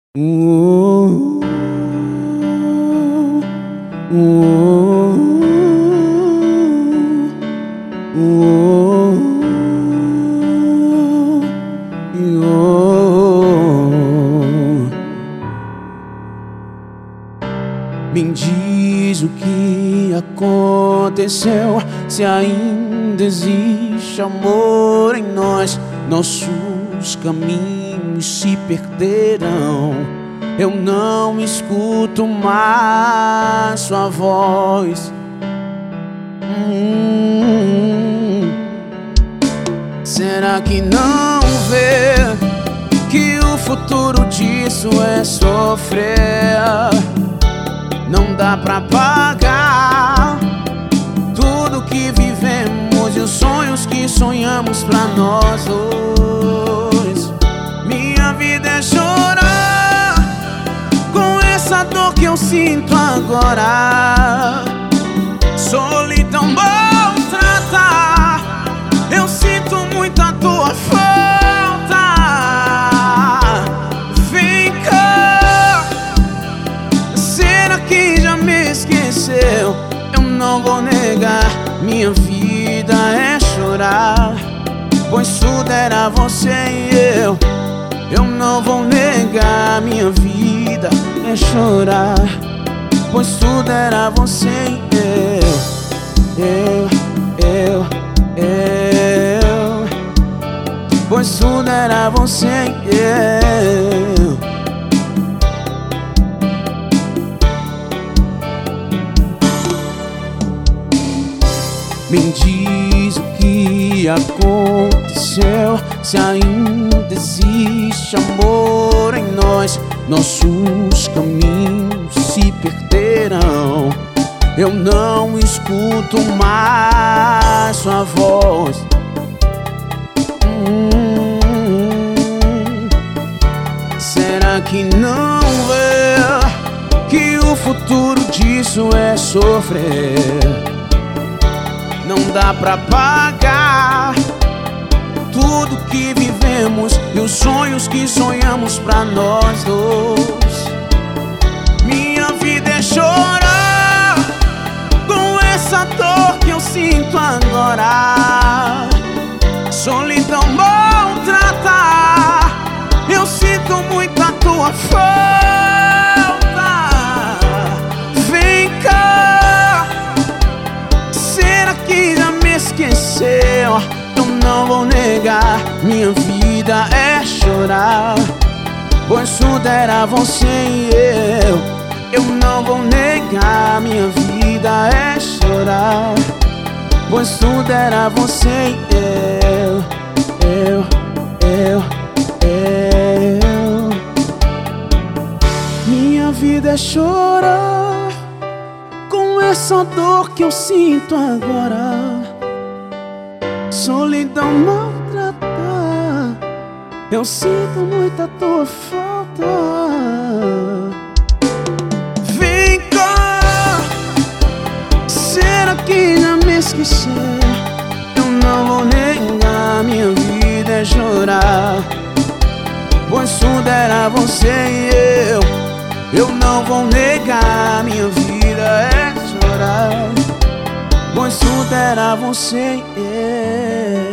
Uh, uh, Me diz o que aconteceu, se ainda existe amor em nós. Nossos caminhos se perderão. Eu não escuto mais sua voz. Será que não vê que o futuro disso é sofrer? Não dá pra pagar tudo que vivemos e os sonhos que sonhamos pra nós dois. Minha vida é chorar com essa dor que eu sinto agora. Solidão maltratar, eu sinto muito a tua falta. Vem cá, será que já me esqueceu? Eu não vou negar, minha vida é chorar, pois tudo era você e eu. Eu não vou negar, minha vida é chorar, pois tudo era você e eu. Pois tudo era você e eu. Me diz o que aconteceu, se ainda existe amor em nós. Nossos caminhos se perderão. Eu não escuto mais sua voz. Será que não vê que o futuro disso é sofrer? Não dá pra pagar tudo que vivemos e os sonhos que sonhamos pra nós dois. Minha vida é chorar com essa dor que eu sinto agora. Solidão maltratar, eu sinto muito a tua falta. Vem cá, será que já me esqueceu? Eu não vou negar, minha vida é chorar, pois tudo era você e eu. Eu não vou negar, minha vida é chorar, pois tudo era você e eu. Minha vida é chorar com essa dor que eu sinto agora. Solidão maltratar, eu sinto muito a tua falta. Vem cá, será que já me esqueceu? Eu não vou negar, minha vida é chorar, pois tudo era você e eu. Eu não vou negar, minha vida é chorar, pois tudo era você e eu.